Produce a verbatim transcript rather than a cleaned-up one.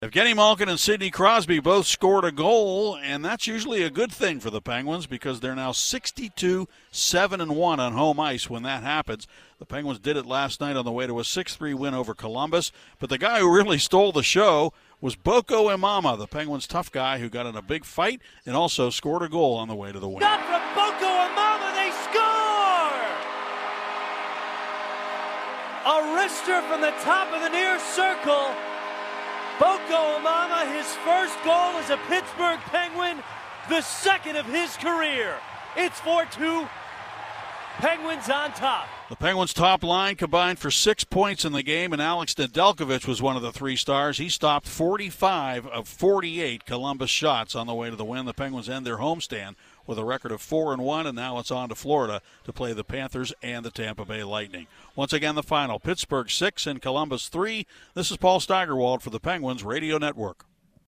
Evgeny Malkin and Sidney Crosby both scored a goal, and that's usually a good thing for the Penguins because they're now sixty-two seven and one on home ice when that happens. The Penguins did it last night on the way to a six three win over Columbus, but the guy who really stole the show was Boko Imama, the Penguins' tough guy who got in a big fight and also scored a goal on the way to the win. Shot from Boko Imama, they score! A wrister from the top of the near circle. Boko Imama, his first goal as a Pittsburgh Penguin, the second of his career. It's four two, Penguins on top. The Penguins' top line combined for six points in the game, and Alex Nedeljkovic was one of the three stars. He stopped forty-five of forty-eight Columbus shots on the way to the win. The Penguins end their homestand with a record of four and one, and now it's on to Florida to play the Panthers and the Tampa Bay Lightning. Once again, the final, Pittsburgh six and Columbus three. This is Paul Steigerwald for the Penguins Radio Network.